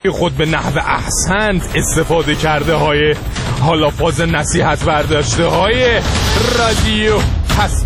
خود به نحو احسنت استفاده کرده های حالا فاز نصیحت برداشته های رادیو پس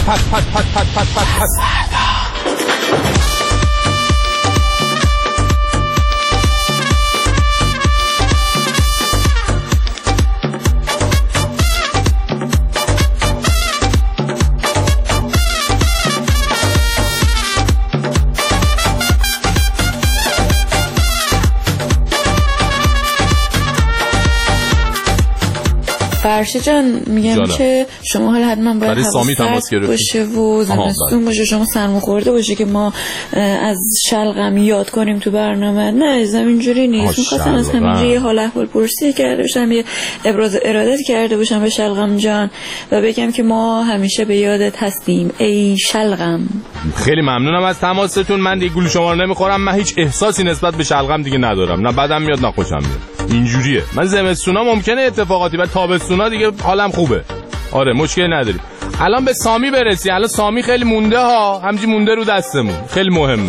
فرشی جان میگم که شما حالا حتما باید حواست باشه و زمستون باشه، شما سرما خورده باشه که ما از شلغم یاد کنیم تو برنامه. نه ازم اینجوری نیست، میخواستم از همینجا یه حال احوال پرسی کرده باشم، یه ابراز ارادت کرده باشم به شلغم جان و بگم که ما همیشه به یادت هستیم ای شلغم. خیلی ممنونم از تماستون. من دیگه گول شما رو نمیخورم، من هیچ احساسی نسبت به شلغم دیگه ندارم، نه بدم میاد نه خوشم میاد، اینجوریه. من زمستونا ممکنه اتفاقاتی و تابستونا دیگه حالم خوبه. آره مشکلی نداریم. الان به سامی برسی. الان سامی خیلی مونده ها، همچین مونده رو دستمون، خیلی مهمه.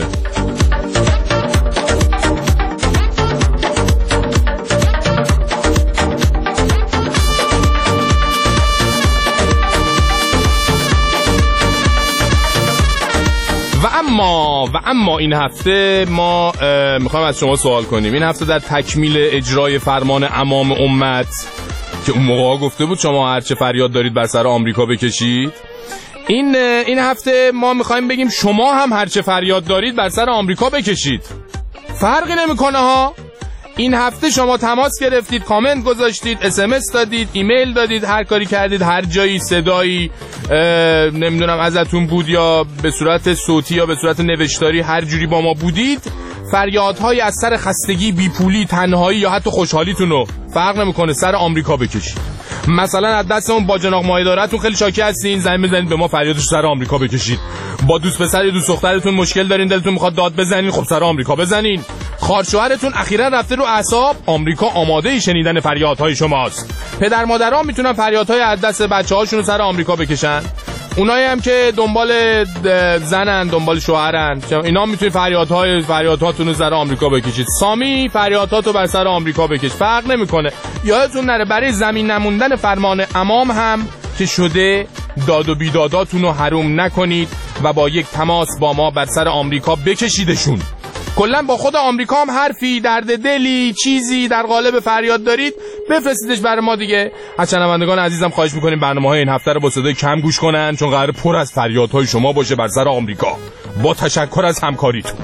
و اما این هفته ما میخوایم از شما سوال کنیم. این هفته در تکمیل اجرای فرمان امام امت که اون موقع گفته بود شما هرچه فریاد دارید بر سر آمریکا بکشید، این هفته ما میخوایم بگیم شما هم هرچه فریاد دارید بر سر آمریکا بکشید، فرقی نمیکنه ها. این هفته شما تماس گرفتید، کامنت گذاشتید، SMS دادید، ایمیل دادید، هر کاری کردید، هر جایی صدایی نمیدونم ازتون بود یا به صورت صوتی یا به صورت نوشتاری، هر جوری با ما بودید، فریادهای از سر خستگی، بیپولی، تنهایی یا حتی خوشحالیتون رو فرق نمیکنه سر آمریکا بکشید. مثلا از دستمون با جناق مایدارتون خیلی شاکی هستین، زنگ بزنید به ما فریادش سر آمریکا بکشید. با دوست پسر یا دوست دخترتون مشکل دارین، دلتون میخواد داد بزنین، خب سر آمریکا بزنین. خواهرشوهرتون اخیراً رفته رو اعصاب، آمریکا آماده شنیدن فریادهای شماست. پدر مادران میتونن فریادهای از دست بچه‌هاشون رو سر آمریکا بکشن. اونایی هم که دنبال زنن، دنبال شوهرن، اینا میتونید فریادهاتون رو سر آمریکا بکشید. سامی فریاداتو بر سر آمریکا بکش، فرق نمیکنه. یادتون نره برای زمین نموندن فرمان امام هم که شده، داد و بیداداتون رو حروم نکنید و با یک تماس با ما بر سر آمریکا بکشیدشون. کلا با خود آمریکا هم حرفی، درد دلی، چیزی در قالب فریاد دارید بفرستیدش برای ما دیگه. از شنوندگان عزیزم خواهش میکنیم برنامه‌های این هفته رو با صدای کم گوش کنن، چون قرار پر از فریادهای شما باشه بر سر آمریکا. با تشکر از همکاریتون.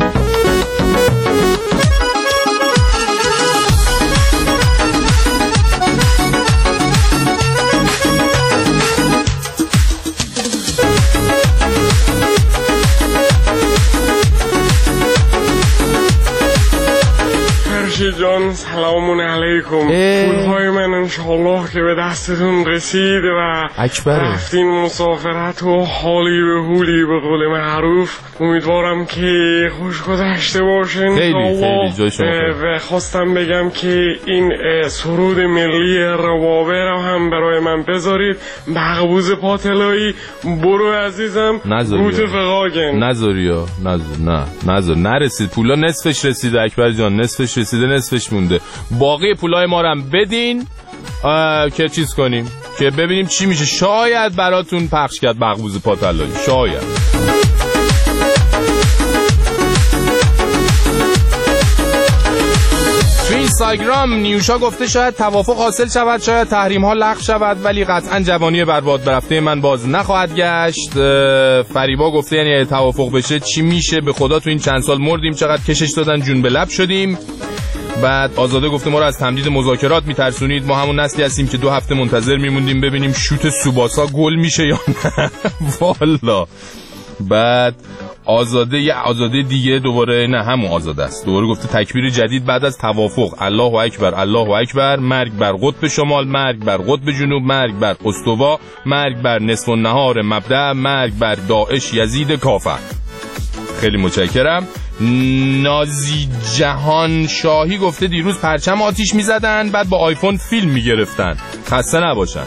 جان سلامون علیکم. پولهای من انشالله که به دستتون رسید و رفتین مسافرت و حالی به حولی به قول معروف. امیدوارم که خوش گذشته باشین. خیلی جای شما و خواستم بگم که این سرود ملی روابه رو هم برای من بذارید. مقبوض پاتلایی برو عزیزم گوت فقاگن نذاریا نذار نرسید. پولا نصفش رسیده اکبر جان، نصفش رسیده، نصفش مونده. باقی پولای ما رو هم بدین که چیز کنیم که ببینیم چی میشه. شاید براتون پخش کرد مقبوض پاتلایی، شاید. تو اینستاگرام نیوشا گفته شاید توافق حاصل شود، شاید تحریم ها لغو شود، ولی قطعا جوانی برباد برفته من باز نخواهد گشت. فریبا گفته یعنی توافق بشه چی میشه؟ به خدا تو این چند سال مردیم، چقدر کشش دادن جون به لب شدیم. بعد آزاده گفته ما رو از تمدید مذاکرات میترسونید، ما همون نسلی هستیم که 2 هفته منتظر میموندیم ببینیم شوت سوباسا گل میشه یا نه. والا. بعد آزاده دیگه دوباره، نه همون آزاده است، دوباره گفته تکبیر جدید بعد از توافق، الله اکبر الله اکبر، مرگ بر قطب شمال، مرگ بر قطب جنوب، مرگ بر استوا، مرگ بر نصف النهار مبدأ، مرگ بر داعش یزید کافر. خیلی متشکرم. نازی جهان شاهی گفته دیروز پرچم آتیش میزدن بعد با آیفون فیلم میگرفتن. خسته نباشن.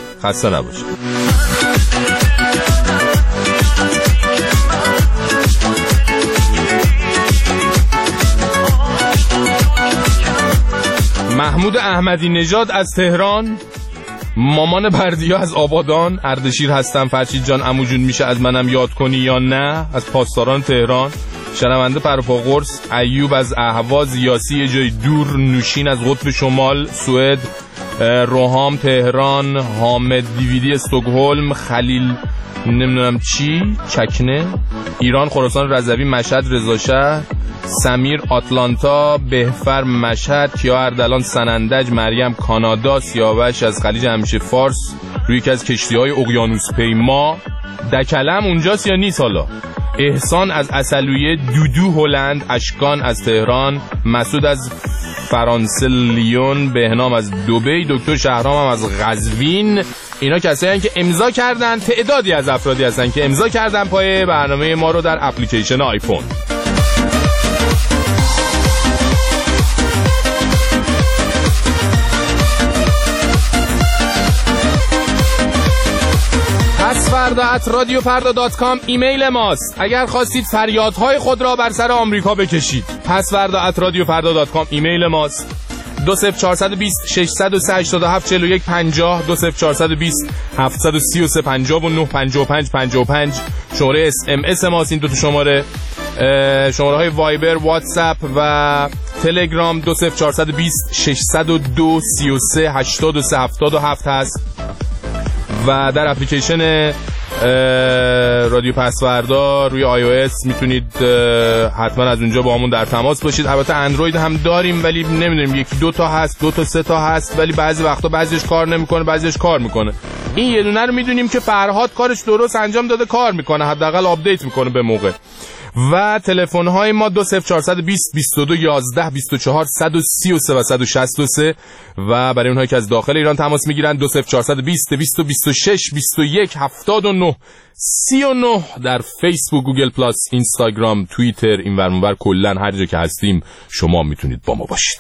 محمود احمدی نژاد از تهران، مامان بردیا از آبادان، اردشیر هستم فرشید جان عمو جون میشه از منم یاد کنی یا نه از پاسداران تهران، شنونده پروپا قرص، ایوب از اهواز، یاسی جای دور، نوشین از قطب شمال سوئد، روحام تهران، حامد دیویدی استکهلم، خلیل نمیدونم چی چکنه ایران، خراسان رضوی مشهد رضاشهر، سمیر آتلانتا، بهفر مشهد، کیا اردلان سنندج، مریم کانادا، سیاوش از خلیج همیشه فارس روی یکی از کشتی‌های اقیانوس پیما، دکلم اونجاست یا نیست حالا، احسان از اصلویه، دودو هلند، اشکان از تهران، مسعود از فرانسه لیون، بهنام از دبی، دکتر شهرام هم از قزوین. اینا کسایی که امضا کردن، تعدادی از افرادی هستن که امضا کردن پای برنامه ما رو در اپلیکیشن آیفون. پسوردا@radiofarda.com ایمیل ماست. اگر خواستید فریادهای خود را بر سر آمریکا بکشید، پسوردا@radiofarda.com ایمیل ماست. 20420 603 87 41 50 20420 733 59 55 55 شماره SMS ماست. این دو تا شماره های وایبر، واتساپ و تلگرام 20420 602 33 83 77 هست و در اپلیکیشن رادیو پسوردا روی iOS میتونید حتما از اونجا با همون در تماس باشید. البته اندروید هم داریم ولی نمیدونیم، یکی دو تا هست، دو تا سه تا هست، ولی بعضی وقتا بعضیش کار نمیکنه بعضیش کار میکنه. این یه دونه رو میدونیم که فرهاد کارش درست انجام داده، کار میکنه، حداقل آپدیت میکنه به موقع. و تلفن های ما 20420 22 11 24 133 و 163 و برای اونهایی که از داخل ایران تماس میگیرن 20420 226 21 79 39. در فیسبوک، گوگل پلاس، اینستاگرام، توییتر، این ور اون ور، کلا هر جا که هستیم شما میتونید با ما باشید.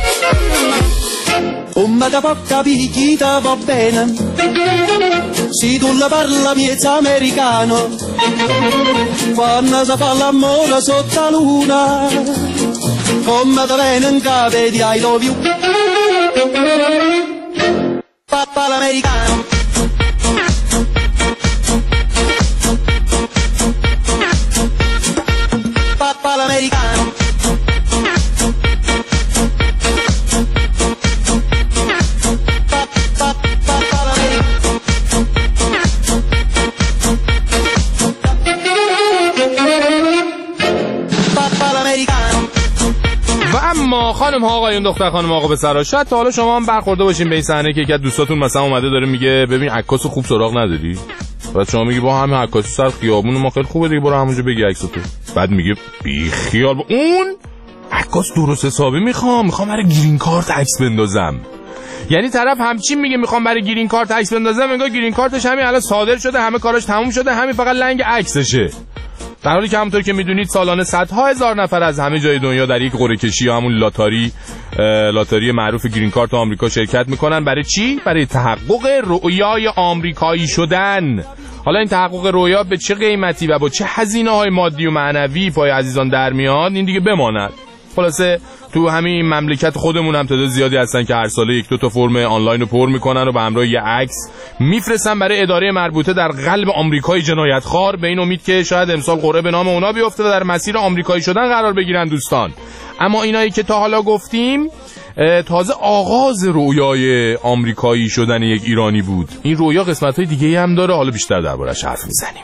Come da poca picchita va bene, si tu la parla miezza americano, quando si fa l'amore sotto la luna, come da viene in capo di I love you, papà l'americano. Papà l'americano. اما خانم ها آقایون دختر خانم آقا پسرا، شاید تا حالا شما هم برخورده باشین به این صحنه که یکی از دوستاتون مثلا اومده داره میگه ببین عکاس خوب سراغ نداری، بعد شما میگی با همین عکاس سر خیابون ما خیلی خوبه دیگه، برو همونجا بگی عکساتو. بعد میگه بی خیال اون عکاس درست حسابی میخوام برای گرین کارت عکس بندازم. یعنی طرف همچین میگه میخوام برای گرین کارت عکس بندازم، انگار گرین کارتش همین الان صادر شده، همه کاراش تموم شده، همین فقط لنگ عکسشه. در حالی که همونطور که میدونید سالانه صدها هزار نفر از همه جای دنیا در یک قرعه کشی یا همون لاتاری معروف گرین کارت آمریکا شرکت میکنن. برای چی؟ برای تحقق رؤیای آمریکایی شدن. حالا این تحقق رؤیا به چه قیمتی و با چه هزینه‌های مادی و معنوی پای عزیزان در میاد این دیگه بماند. خلاصه تو همین مملکت خودمون هم تعداد زیادی هستن که هر ساله یک دو تا فرم آنلاین رو پر میکنن و به همراه یه عکس میفرستن برای اداره مربوطه در قلب آمریکای جنایتخوار، به این امید که شاید امسال قرعه به نام اونا بیفته و در مسیر آمریکایی شدن قرار بگیرن دوستان. اما اینایی که تا حالا گفتیم تازه آغاز رویای آمریکایی شدن یک ایرانی بود. این رویا قسمت‌های دیگه‌ای هم داره، حالا بیشتر درباره‌اش حرف میزنیم.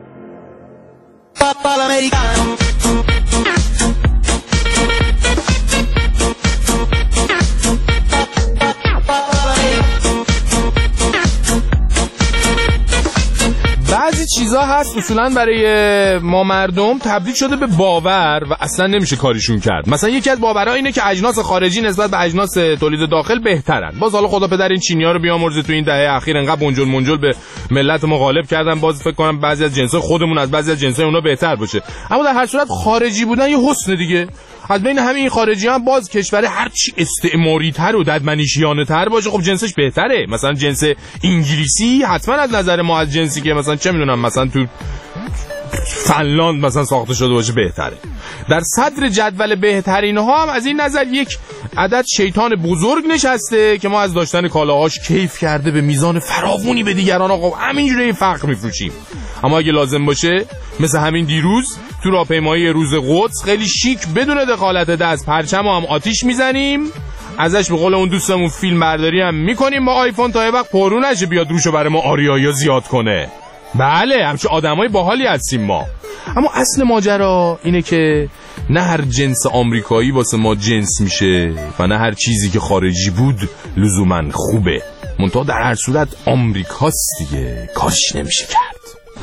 بعضی چیزا هست اصولاً برای ما مردم تبدیل شده به باور و اصلا نمیشه کاریشون کرد. مثلا یکی از باورها اینه که اجناس خارجی نسبت به اجناس تولید داخل بهترن. باز حالا خدا پدر این چینی‌ها رو بیامرزه، تو این دهه اخیر انقدر بنجل منجل به ملت ما غالب کردن، باز فکر کنم بعضی از جنس‌های خودمون از بعضی از جنس‌های اونا بهتر باشه. اما در هر صورت خارجی بودن یه حسن دیگه. از بین همین خارجی‌ها باز کشور هر چی استعماری‌تر و ددمنشیانه‌تر باشه خب جنسش بهتره. مثلا جنس انگلیسی حتما از نظر ما از جنسی که مثلا چه میدونم مثلا تو فنلاند مثلا ساخته شده باشه بهتره. در صدر جدول بهترین ها هم از این نظر یک عدد شیطان بزرگ نشسته که ما از داشتن کالاهاش کیف کرده به میزان فراوانی به دیگران آقا همینجوری فقر میفروشیم. اما اگه لازم باشه مثل همین دیروز تو راهپیمایی روز قدس خیلی شیک بدون دخالت دست پرچمو هم آتیش میزنیم، ازش به قول اون دوستمون فیلم برداری هم میکنیم با آیفون تا یه وقت پرو نشه بیاد روشو برای ما آریایی زیاد کنه. بله همچه آدمای باحالی هستیم ما. اما اصل ماجرا اینه که نه هر جنس آمریکایی واسه ما جنس میشه و نه هر چیزی که خارجی بود لزوماً خوبه. منتها در هر صورت آمریکاست دیگه، کاش نمیشه کرد.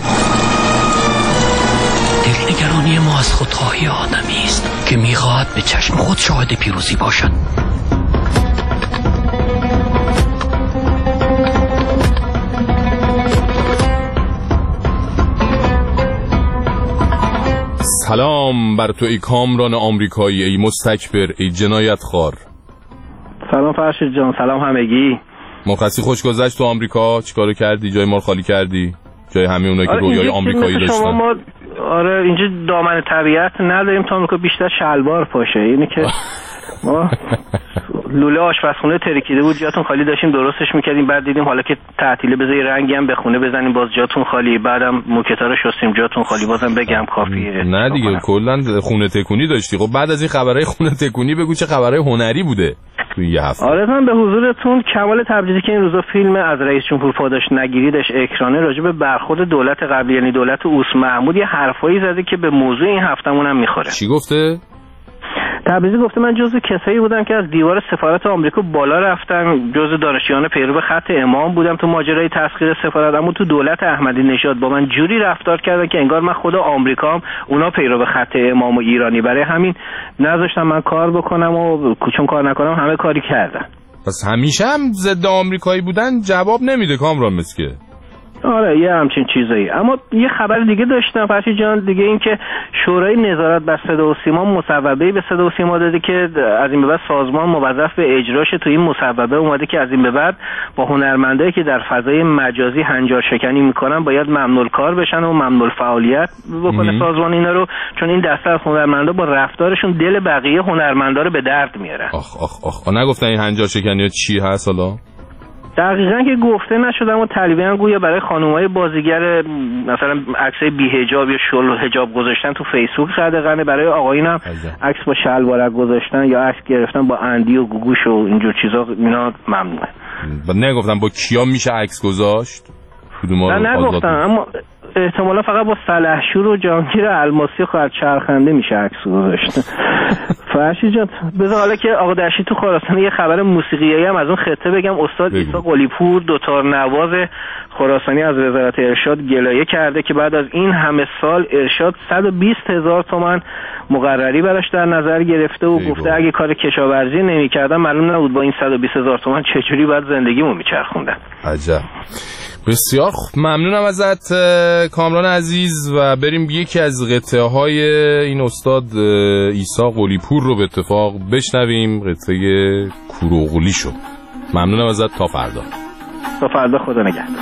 دلنگرانی ما از خودخواهی آدمی است که میخواهد به چشم خود شاهد پیروزی باشد. سلام بر تو ای کامران آمریکایی، ای مستکبر، ای جنایت خار. سلام فرشید جان، سلام همگی. مرخصی خوش گذشت تو آمریکا؟ چیکارو کردی؟ جای ما رو خالی کردی؟ جای همه اونایی که رویای آمریکایی داشتن؟ ما آره اینجا دامن طبیعت نداریم تا آمریکا، بیشتر شلوار پاشه. اینی که ما لوله آشپزخونه ترکیده بود جاتون خالی داشتیم درستش میکردیم، بعد دیدیم حالا که تعطیله بذاری رنگی هم به خونه بزنیم باز جاتون خالی، بعدم موکتا رو شستیم جاتون خالی، بازم بگم کافیه. نه دیگه کلا خونه تکونی داشتی. خب بعد از این خبرهای خونه تکونی بگو چه خبرهای هنری بوده توی یه هفته. آره من به حضورتون کمال تبریزی که این روزا فیلم از رئیس جمهور پاداش نگیریدش اکرانه راجع به برخورد دولت قبلی یعنی دولت اوس محمود یه حرفایی زده که به موضوع این هفتمون هم میخوره. چی گفته؟ تبریزی گفته من جزو کسایی بودم که از دیوار سفارت آمریکا بالا رفتم، جزو دانشجویان پیرو خط امام بودم تو ماجرای تسخیر سفارت، اما تو دولت احمدی نژاد با من جوری رفتار کردن که انگار من خود آمریکام اونا پیرو خط امام و ایرانی، برای همین نذاشتم من کار بکنم و چون کار نکنم همه کاری کردن. پس همیشه هم ضد آمریکایی بودن جواب نمیده کامران مسکه. آره یه همچین چیزایی. اما یه خبر دیگه داشتم فرشید جان دیگه، این که شورای نظارت بر صدا و سیما مصوبه‌ای به صدا و سیما داده که از این به بعد سازمان موظف به اجراش. تو این مصوبه اومده که از این به بعد با هنرمندایی که در فضای مجازی هنجار شکنی میکنن باید ممنوع کار بشن و ممنوع فعالیت بکنه سازمان اینا رو، چون این دسته از هنرمندا با رفتارشون دل بقیه هنرمندا رو به درد میارن. آخ نگفتن این هنجار شکنی چی هست حالا؟ دقیقاً که گفته نشده، اما تقریباً گویا برای خانم‌های بازیگر مثلا عکسای بی‌حجاب یا شل حجاب گذاشتن تو فیسبوک صدقانه، برای آقایون هم عکس با شلوارک گذاشتن یا عکس گرفتن با اندی و گوگوش و اینجور چیزا اینا ممنوعه. نگفتم با کیا میشه عکس گذاشت؟ نه نگفتم، اما احتمالا فقط با سلحشور و جهانگیر الماسی خواهد چرخنده میشه عکس گذاشت. فرشید جان بذار حالا که آقا دشتی تو خراسان یه خبر موسیقیایی هم از اون خطه بگم. استاد عیسی قلی‌پور دوتار نواز خراسانی از وزارت ارشاد گلایه کرده که بعد از این همه سال ارشاد 120,000 تومان مقرری براش در نظر گرفته و گفته اگه کار کشاورزی نمی‌کردم معلوم نبود با این 120,000 تومان چجوری بعد زندگیمو میچرخوندم. عجب. بسیار ممنونم ازت کامران عزیز و بریم یکی از قطعه های این استاد عیسی قلی‌پور رو به اتفاق بشنویم، قطعه کوروغلی شو. ممنونم ازت، تا فردا. تا فردا، خدا نگهدار.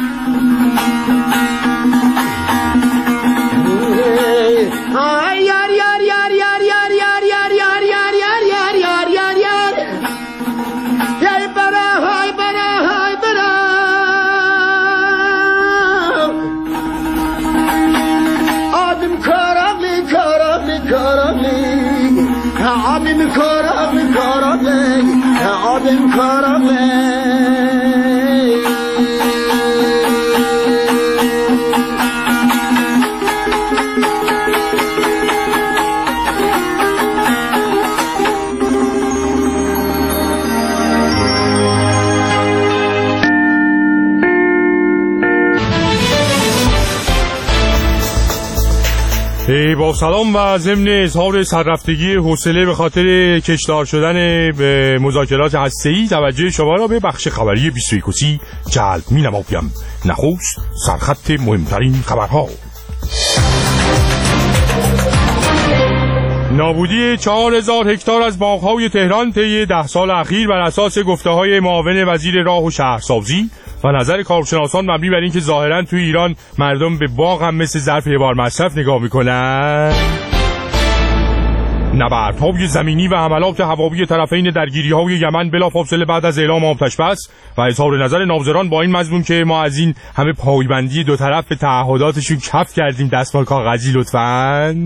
با سلام و ضمن اظهار سررفتگی حوصله به خاطر کشدار شدن به مذاکرات هسته‌ای توجه شما را به بخش خبری 21 جلب می‌نمایم. نخست سرخط مهمترین خبرها. نابودی 4000 هکتار از باغ‌های تهران طی 10 سال اخیر بر اساس گفته‌های معاون وزیر راه و شهرسازی و نظر کارشناسان مبنی بر اینکه ظاهراً توی ایران مردم به باغ هم مثل ظرف یه بار مصرف نگاه میکنن. نبردهای زمینی و حملات هوایی طرفین درگیری‌های یمن بلافاصله بعد از اعلام آتش بس و اظهار نظر ناظران با این مضمون که ما از این همه پایبندی دو طرف به تعهداتشون کف کردیم دستمال کاغذی لطفاً.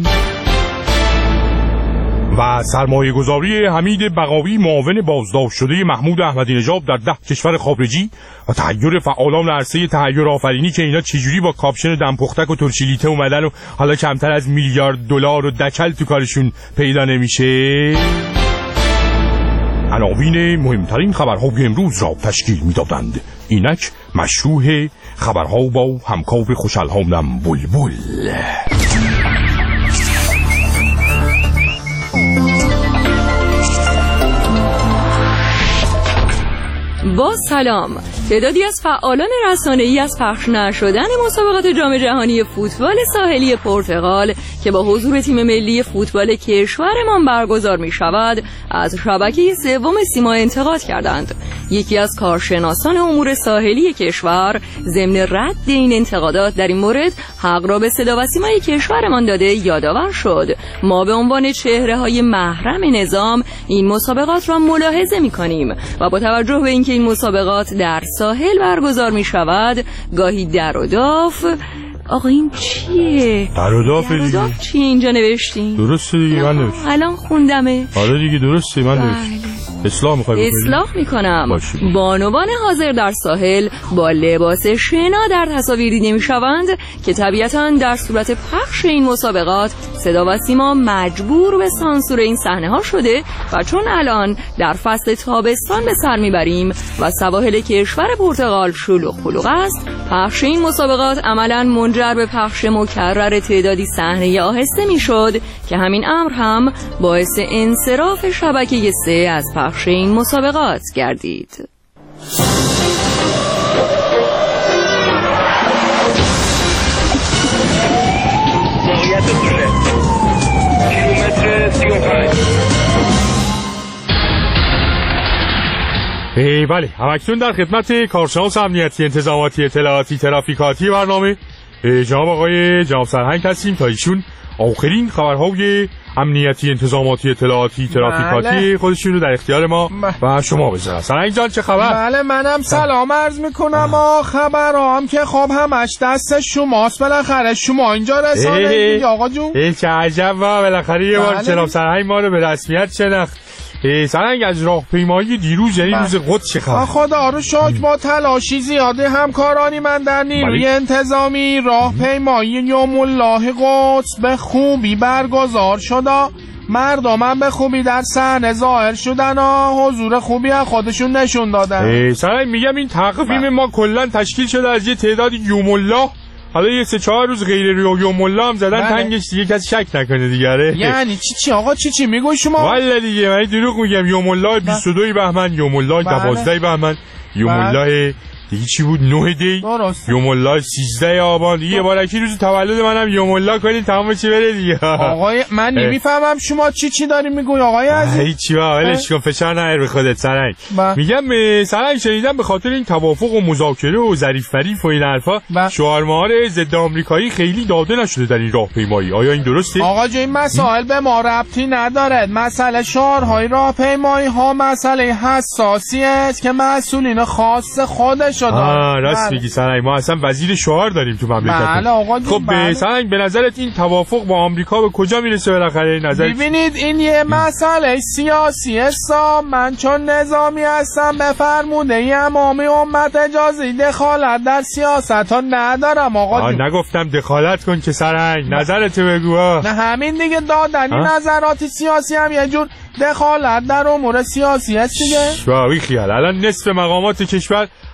و سرمایه گذاری حمید بقاوی معاون بازداشت شده محمود احمدی نژاد در 10 کشور خارجی و تحیر فعالان عرصه تحیر آفرینی که اینا چجوری با کاپشن دمپختک و ترشیلیته اومدن و حالا کمتر از میلیارد دلار و دکل تو کارشون پیدا نمیشه. عناوین مهمترین خبرهای امروز را تشکیل میدادند. اینک مشروع خبرها با همکار خوشالهامم بلبل. با سلام. تعدادی از فعالان رسانه‌ای از پخش نشدن مسابقات جام جهانی فوتبال ساحلی پرتغال که با حضور تیم ملی فوتبال کشورمان برگزار می‌شود از شبکه سوم سیما انتقاد کردند. یکی از کارشناسان امور ساحلی کشور ضمن رد این انتقادات در این مورد حق را به صدا و سیمای کشورمان داده یادآور شد. ما به عنوان چهره‌های محرم نظام این مسابقات را ملاحظه می‌کنیم و با توجه به اینکه این مسابقات در ساحل برگزار می شود گاهی در و داف. آقا این چیه؟ در و داف چیه اینجا نوشتین؟ درسته دیگه من نوشتم الان خوندمه. آره دیگه درسته من نوشتم. اصلاح میخوای بکنی؟ اصلاح میکنم. بانوان حاضر در ساحل با لباس شنا در تصاویر دیده میشوند که طبیعتاً در صورت پخش این مسابقات صدا و سیما مجبور به سانسور این صحنه ها شده و چون الان در فصل تابستان به سر میبریم و سواحل کشور پرتغال شلوغ پلوغ است، پخش این مسابقات عملاً منجر به پخش مکرر تعدادی صحنه آهسته میشد که همین امر هم باعث انصراف شبکه 3 از پخش این مسابقات گردید. بله، همکنون در خدمت کارشناس امنیتی انتظاماتی اطلاعاتی ترافیکاتی برنامه جناب آقای جناب سرهنگ هستیم تا ایشون آخرین خبرهای امنیتی انتظاماتی اطلاعاتی ترافیکاتی خودشون رو در اختیار ما و شما بذارن. سرهنگ جان چه خبر؟ بله منم سلام عرض میکنم. خبرام که خب همش دست شماست. بالاخره شما اینجا رسانه‌ای آقا جون. چه عجب بالاخره یه بار جناب سرهنگ ما رو به رسمیت شناخت. سرهنگ از راهپیمایی دیروز یعنی روز قدس چه خبر؟ خدا رو شکر با تلاشی زیاده همکارانی من در نیروی انتظامی راهپیمایی یوم الله قدس به خوبی برگزار شد. مردم به خوبی در صحنه ظاهر شدن و حضور خوبی از خودشون نشون دادن. سرهنگ میگم این تقویم ما کلا تشکیل شده از یه تعداد یوم الله. حالا یه 3-4 روز غیر یوم الله هم زدن تنگش دیگه کسی شک نکنه دیگه. یعنی چی آقا چی میگوی شما؟ والا دیگه من دروغ میگم. یوم الله 22 بهمن، یوم الله 12 بهمن، یوم الله دیگه چی بود 9 دی، یوم الله 13 آبان. دیگه بارکی روز تولد منم یوم الله کنین تمام چی بره دیگه. آقای من نمیفهمم شما چی داری میگوی آقای عزیز؟ هیچی ولش کن فشار نهر به خودت سرنگ. میگم سرنگ شنیدم به خاطر این توافق و مذاکره و ظریف فریف و این حرفا شعارمهار ضد آمریکایی خیلی داده نشده در این راهپیمایی. آیا این درسته؟ آقا جو این مسائل به ما ربطی نداره. مسئله شعارهای راهپیمایی ها مسئله حساسی است که مسئولین خاص خودش راست میگی سرنگ. ما اصلا وزیر شعار داریم تو مملکت. خب سرنگ به نظرت این توافق با آمریکا به کجا میرسه بالاخره؟ نظر ببینید این یه مسئله سیاسی است. من چون نظامی هستم به فرموده امامی امت اجازه دخالت در سیاست ها ندارم آقا. نگفتم دخالت کن که سرنگ، نظرت بگو. نه همین دیگه دادن این نظرات سیاسی هم یه جور دخالت در امور سیاسی است دیگه. واوی خیال الان نصف مقامات کشور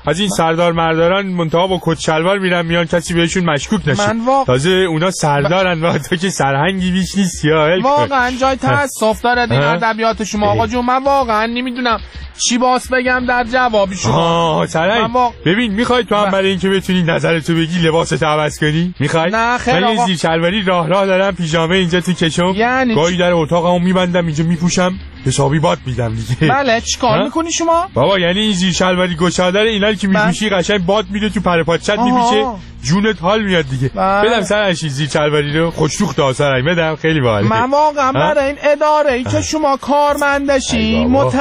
از این سردار مرداران منتها با کت شلوار میرن میان کسی بهشون مشکوک نشه. تازه اونا سردارن و تو که سرهنگی بیش نیستی. واقعا جای تاسف داره این ادبیات شما آقا جون. من واقعا نمیدونم چی باس بگم در جواب شما. ببین میخوای تو هم برای اینکه بتونی نظرتو بگی لباستو عوض کنی؟ میخوای؟ نه خیر من آقا. زیر شلواری راه دارم پیژامه اینجا تو کشم. یعنی گاهی در اتاقمو میبندم اینجا میپوشم حسابی باد میدم دیگه. بله چیکار میکنی شما؟ بابا یعنی این زیر شلواری گشاده اینا که میپوشی قشنگ باد میده تو پرپاچت میپیچه جونت حال میاد دیگه. بدم سرش زیر شلواری رو خوش‌روخ داسرای بدم خیلی باحال. من واقعا برای این اداره ای که شما کارمندشی